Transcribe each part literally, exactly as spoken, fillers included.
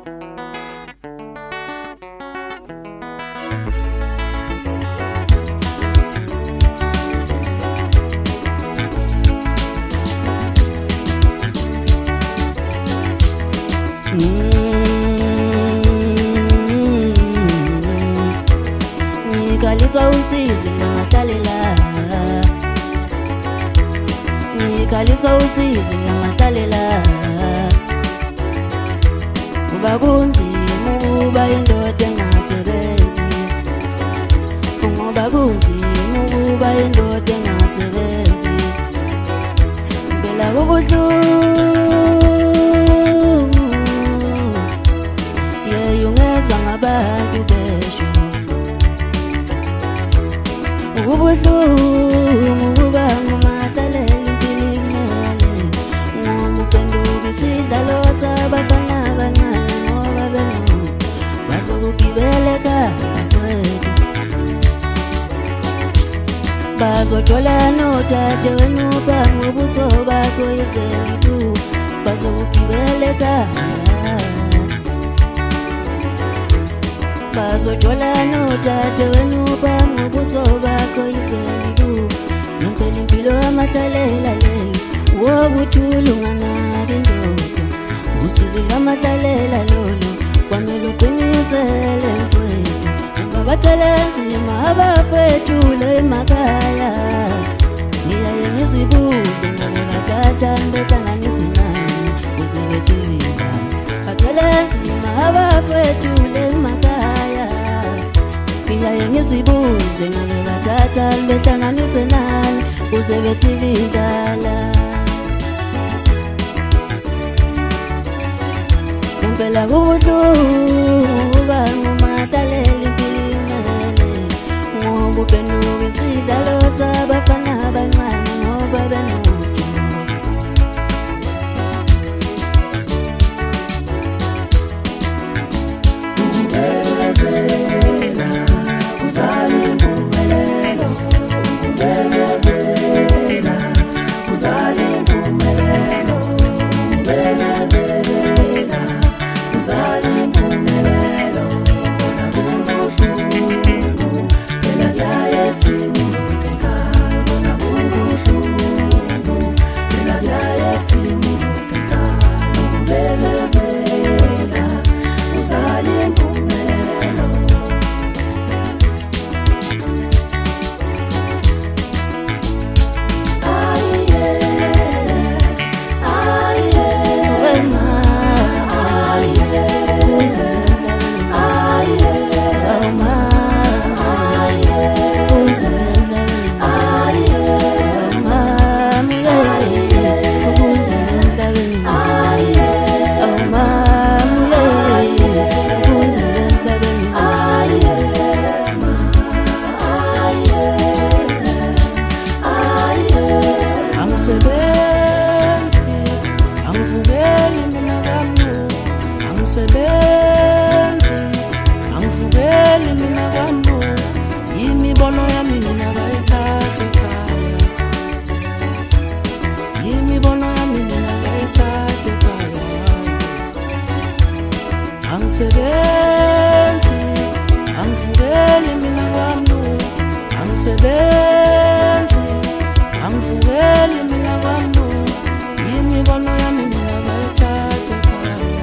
Ngikaliswa usizi ngangahlalela Ngikaliswa usizi ngangahlalela Kuba kunzima ukuba indoda engasebenzi Ngoba kunzima ukuba indoda engasebenzi Ngempela kubuhlungu Yeyungezwa ngabantu besho Ubuhlungu ukuba ngumahlalela impilo imele Ngoba uphenduka isidlalo sabafana abancane ngoba beno bazokugibeleka kwethu Bazothola nodade wenu bangobuso bakho izethu Bazokugibeleka Bazothola nodade wenu bangobuso bakho izethu Ngempela impilo amahlalela le wokuthula unganaki indoda Usizi ngamahlalela lolo kwamele uqinisele mfowethu Ungabathwele nzima abafowethu le emakhaya Ngiyaye ngizibuze ngabe bathatha behlanganise nani Kuze bethi ingane Bathwele nzima abafowethu le emakhaya Ngiyaye ngizibuze ngabe bathatha behlanganise nani Kuze bethi indlala Ngempela kubuhlungu ukuba ngumahlalela impilo imele Ngoba uphenduka isidlalo sabafana abancane ngoba benodumo Ukubekezela kuzala impumelelo Ukubekezela kuzala impumelelo Ukubekezela kuzala impumelelo Nakubuhlungu phela kuyayedinga ukudekana Nakubuhlungu phela kuyayedinga ukudekana Ukubekezela kuzala impumelelo Angisebenzi, angivukeli mina kwami Angisebenzi, angivukeli mina kwami Imibono yami mina bayithatha ekhaya Imibono yami mina bayithatha ekhaya Angisebenzi, angivukeli mina kwami Angisebenzi, angivukeli mina kwami Imibono yami mina bayithatha ekhaya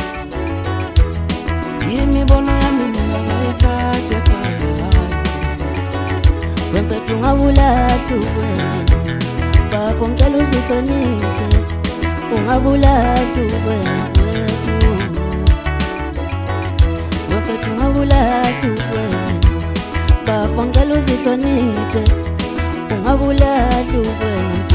Imibono yami mina bayithatha ekhaya Wemfethu ungabulahla wena Bafo ngicela uzihloniphe Ungabulahla wena wethu Wemfethu ungabulahla wena Bafo ngicela uzihloniphe Ungabulahla wena